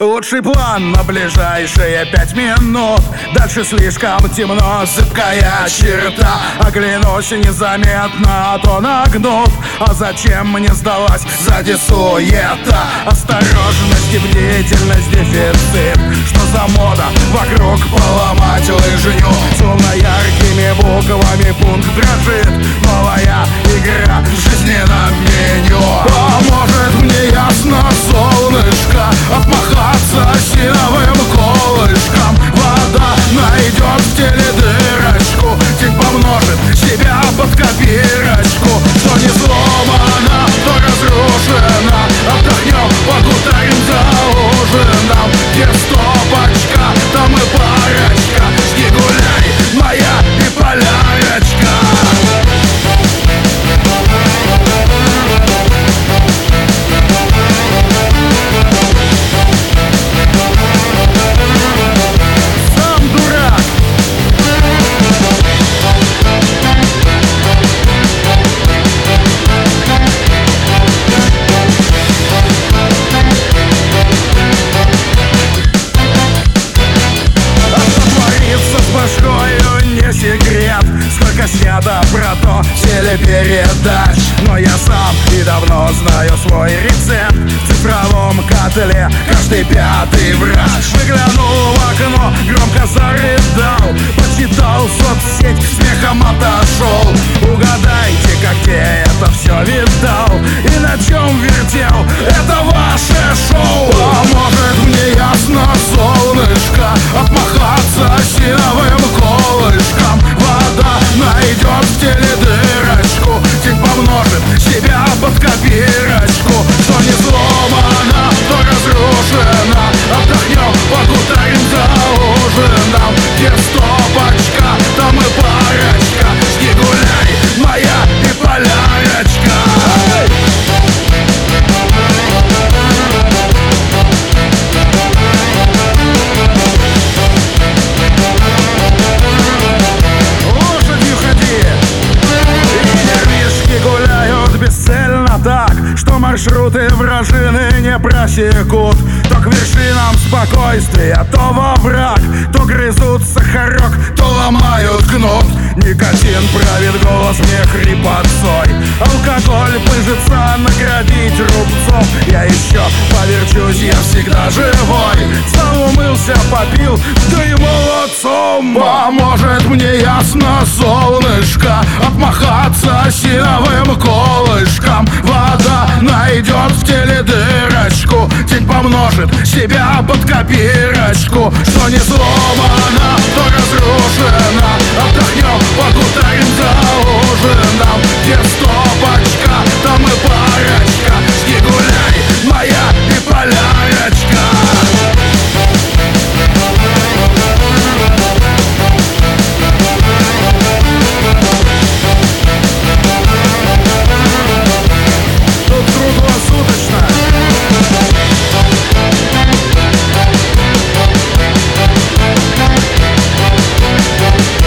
Лучший план на ближайшие 5 минут. Дальше слишком темно, зыбкая черта. Оглянусь незаметно, а то нагнут. А зачем мне сдалась сзади суета? Осторожность и бдительность дефицит. Что за мода вокруг поломать лыжню? Словно яркими буквами пункт дрожит. Новая игра в жизненном меню. Поможет мне ясно солнышко отмахаться силовым колышком. Вода найдет в теле дырочку, тень помножит себя под копирочку. Что не сломано, то разрушено. Отдохнем, погутарим за ужином. Где стопочка, там и парочка. Жги, гуляй, моя биполярочка. Сколько снято про то телепередач. Но я сам и давно знаю свой рецепт. В цифровом котле каждый пятый врач. Выглянул в окно, громко зарыдал. Почитал соцсеть, смехом отошел. Угадайте, как где это все видал и на чем вертел это ваше шоу. Поможет мне ясно солнышко отмахаться силовым колышком. Вода найдет в теле дырочку, тень помножит себя под копирочку. Что не сломано, то разрушено. Отдохнем, погутарим за ужином. Где стопочка, там и парочка. Жги, гуляй, моя биполярочка. Бесцельно так, что маршруты вражины не просекут. То к вершинам спокойствия, то во враг. То грызут сахарок, то ломают кнут. Никотин правит голос мне хрипотцой. Алкоголь пыжится наградить рубцов. Я еще поверчусь, я всегда живой. Сам умылся, попил, да и молодцом. Поможет мне ясно солнышко отмахаться силовым колышком. Вода найдет в теле дырочку, тень помножит себя под копирочку. Что не сломано, то разрушено. Отдохнем, погутарим за ужином. Где стопочка, там и парочка. Жги, гуляй, моя биполярочка.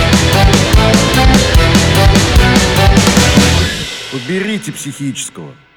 Уберите психического.